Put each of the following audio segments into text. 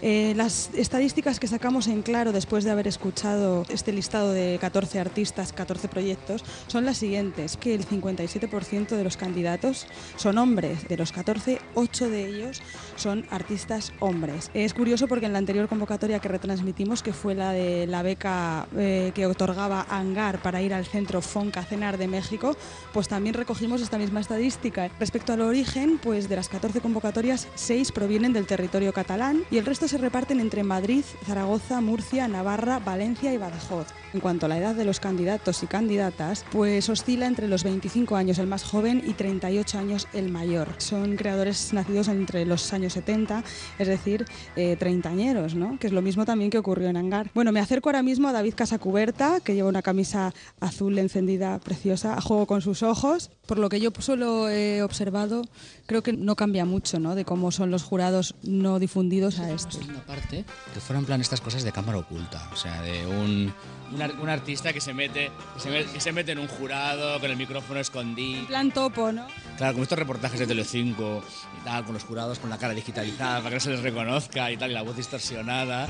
Las estadísticas que sacamos en claro después de haber escuchado este listado de 14 artistas, 14 proyectos, son las siguientes, que el 57% de los candidatos son hombres. De los 14, 8 de ellos son artistas hombres. Es curioso porque en la anterior convocatoria que retransmitimos, que fue la de la beca que otorgaba Hangar para ir al centro Fonca-Cenar de México, pues también recogimos esta misma estadística. Respecto al origen, pues de las 14 convocatorias, 6 provienen del territorio catalán y el resto se reparten entre Madrid, Zaragoza, Murcia, Navarra, Valencia y Badajoz. En cuanto a la edad de los candidatos y candidatas, pues oscila entre los 25 años el más joven y 38 años el mayor. Son creadores nacidos entre los años 70, es decir, treintañeros, ¿no? Que es lo mismo también que ocurrió en Hangar. Bueno, me acerco ahora mismo a David Casacuberta, que lleva una camisa azul encendida preciosa, a juego con sus ojos. Por lo que yo solo he observado, creo que no cambia mucho, ¿no?, de cómo son los jurados no difundidos a este. Una parte que fueran en plan estas cosas de cámara oculta, o sea, de un artista que se mete en un jurado con el micrófono escondido. En plan topo, ¿no? Claro, como estos reportajes de Telecinco y tal, con los jurados con la cara digitalizada para que no se les reconozca y tal, y la voz distorsionada.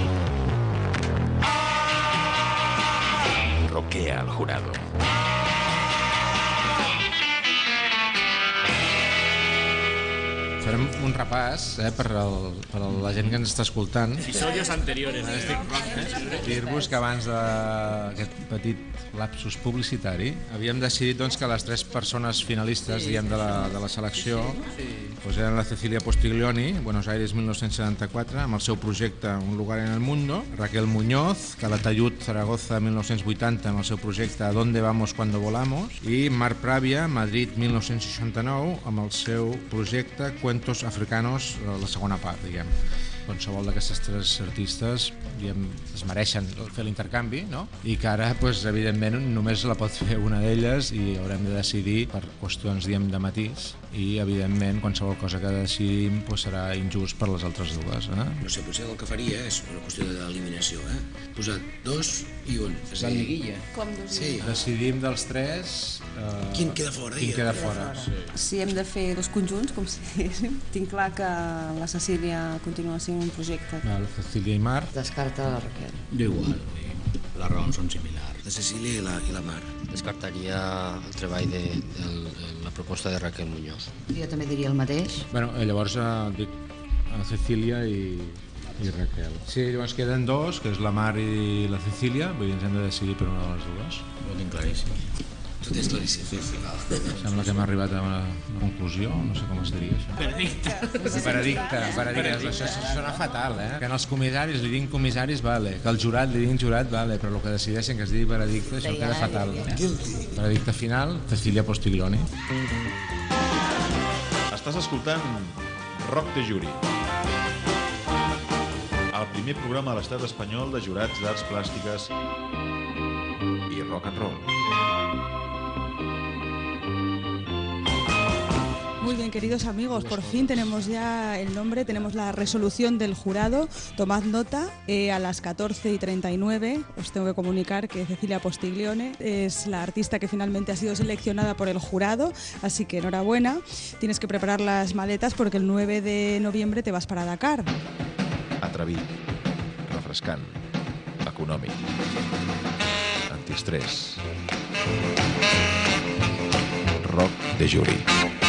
Roquea al jurado. Farem un repàs per la gent que ens està escoltant. Episodios anteriores. Dir-vos que abans d'aquest petit lapsus publicitari havíem decidit doncs, que les 3 persones finalistes de la selecció doncs, eren la Cecilia Postiglioni, Buenos Aires 1974, amb el seu projecte Un lugar en el mundo, Raquel Muñoz, Calatayud, Zaragoza 1980, amb el seu projecte ¿A dónde vamos cuando volamos? I Marc Pravia, Madrid 1969, amb el seu projecte Cuentos africanos, la segona part, diguem. Qualsevol d'aquestes 3 artistes es mereixen fer l'intercanvi, no? I que ara, doncs, evidentment, només la pot fer una d'elles i haurem de decidir per qüestions, diguem, de matís, i evidentment qualsevol cosa que decidim serà injust per les altres dues. No sé, potser el que faria és una qüestió d'eliminació, posar 2 i 1. La liguilla. Com 2 i 1? Sí. Decidim dels 3... Quin queda fora? Quin queda fora. Si hem de fer 2 conjunts, com si diguéssim, tinc clar que la Cecília continua sent un projecte. La Cecília i Marc. Descarta la Raquel. Jo igual, les raons són similars. La Cecília i la Mar. Descartaria el treball de la proposta de Raquel Muñoz. Jo també diria el mateix. Bueno, llavors dic Cecília i Raquel. Sí, llavors queden 2, que és la Mar i la Cecília, vull dir, ens hem de decidir per una de les dues. Ho tinc claríssim. Tu tens claríssim. Sembla que hem arribat a una conclusió, no sé com es diria això. Veredicte. Això sona fatal, Que als comissaris li diguin comissaris, vale. Que al jurat li diguin jurat, vale. Però el que decideixen que es digui veredicte, això queda fatal. Veredicte final, Cecilia Postiglioni. Estàs escoltant Rock de Jury, el primer programa a l'estat espanyol de jurats d'arts plàstiques i rock and roll. Muy bien, queridos amigos, por fin tenemos ya el nombre, tenemos la resolución del jurado. Tomad nota, a las 14:39 os tengo que comunicar que Cecilia Postiglione es la artista que finalmente ha sido seleccionada por el jurado, así que enhorabuena. Tienes que preparar las maletas porque el 9 de noviembre te vas para Dakar. Atrevit, refrescant, econòmic, antiestrès. Rock de Jury.